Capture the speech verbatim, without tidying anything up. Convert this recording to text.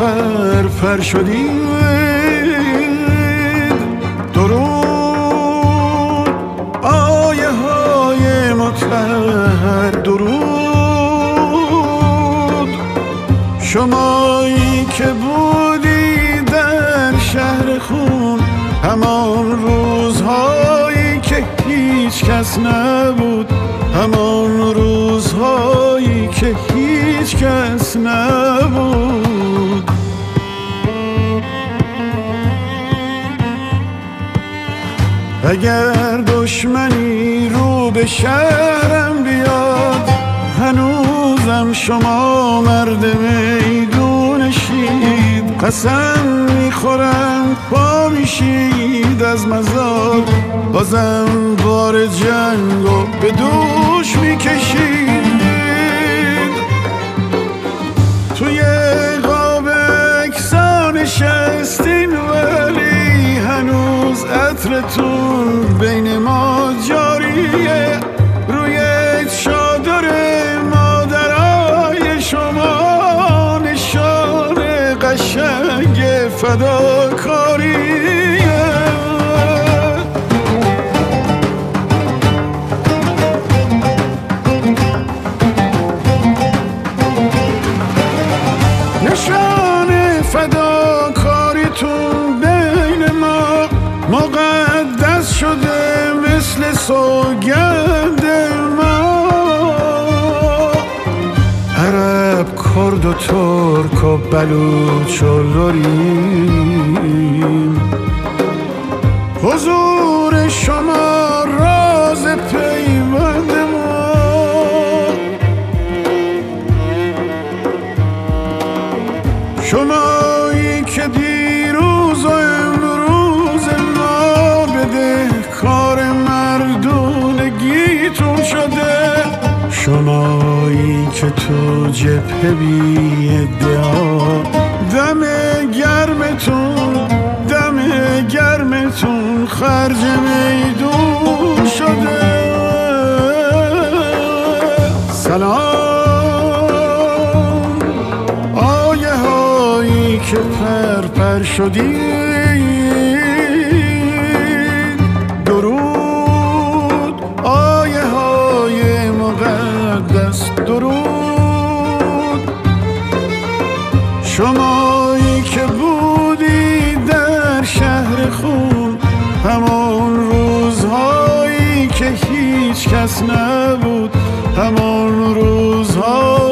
پر شدید. درود آیه های مطهر، درود شمایی که بودی در شهر خون، همان روزهایی که هیچ کس نبود، همان روزهایی که هیچ کس نبود. اگر دشمنی رو به شهرم بیاد، هنوزم شما مرد میدونشید. قسم میخورم پا میشید از مزار، بازم بار جنگو به دوش میکشید. توی قاب اکسا نشستین ولی هنوز عطرتون بین ما جاریه. روی چادر مادرای شما نشان قشنگ فداکاریه. نشان فداکاریتون بین ما مقدس شده مثل سوگند ما. عرب، کرد و ترک و بلوچ و لوریم، حضور شما راز پیوند ما. شمایی که دیروز و امروز ما بده کار مردونگیتون شده. شمایی که تو جبهه بی ادعا، دم گرمتون دم گرمتون خرج میدون شده. سلام آیه هایی که پر پر شدید. درود آیه های مقدس، درود شمایی که بودی در شهر خون، همان روزهایی که هیچ کس نبود، همان روزهایی